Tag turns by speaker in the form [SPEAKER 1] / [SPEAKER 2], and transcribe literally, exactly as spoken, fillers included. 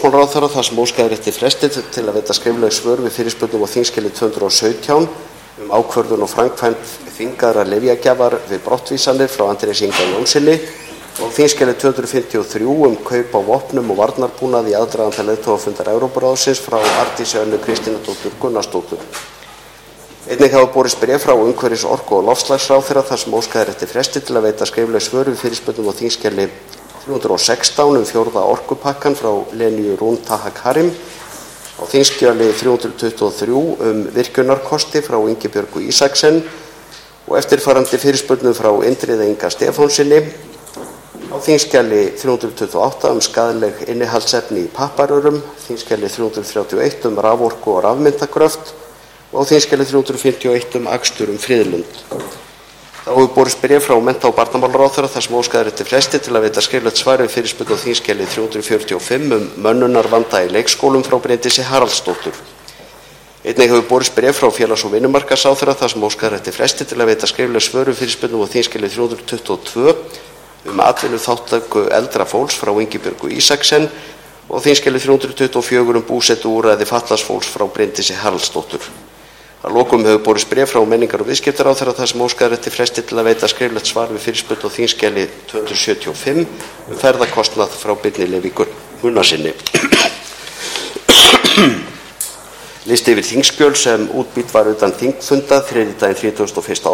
[SPEAKER 1] Ráðherra þar sem óskað er eftir fresti til að veita skrifleg svör við fyrirspurnum á þingskjali tvö hundruð og sautján um ákvörðun og framkvæmd þvingaðrar lyfjagjafar við brottvísanir frá Andrési Inga Jónssyni og þingskjali tvö hundruð fimmtíu og þrjú um kaup á vopnum og varnarbúnaði í aðdraganda leiðtogafundar Evrópuráðsins frá Arndísi Önnu Kristínardóttur Gunnarsdóttur. Einnig hafa borist bréf frá umhverfis-, orku- og loftslagsráðherra þar sem óskað er eftir fresti til að veita skrifleg svör við fyrirspurnum á þingskjali þrjú hundruð og sextán um fjórða orkupakkann frá Lenyu Rún Taha Karim, á þingskjali þrjú hundruð tuttugu og þrjú um virkjunarkosti frá Ingibjörgu Isaksen og eftirfarandi fyrirspurnum frá Indriða Inga Stefánssyni, á þingskjali þrjú hundruð tuttugu og átta um skaðleg innihaldsefni í papparörum, þingskjali þrjú hundruð þrjátíu og eitt um raforku og rafmyntagröft og á þingskjali þrjú hundruð fimmtíu og eitt um akstur um Friðlund. Þá hefur borist bréf frá mennta- og barnamálaráðherra þar sem óskað er eftir fresti til að veita skriflegt svar við fyrirspurn á þingskjali þrjú hundruð fjörutíu og fimm um mönnunarvanda í leikskólum frá Bryndísi Haraldsdóttur. Einnig hefur borist bréf frá félags- og vinnumarkaðsráðherra þar sem óskað er eftir fresti til að veita skrifleg svör við fyrirspurnum á þingskjali þrjú hundruð tuttugu og tvö um atvinnuþátttöku eldra fólks frá Ingibjörgu Isaksen og þingskjali þrjú hundruð tuttugu og fjögur um búsetuúrræði fatlaðs fólks frá Bryndísi Haraldsdóttur. Að lokum hefur borist bréf frá menningar- og viðskiptaráðherra þar sem óskað er eftir fresti til að veita skriflegt svar við fyrirspurn á þingskjali tvö hundruð sjötíu og fimm um ferðakostnað frá Birni Leví Gunnarssyni. Listi yfir þingskjöl sem útbýtt var utan þingfunda þriðjudaginn þrítugasta og fyrsta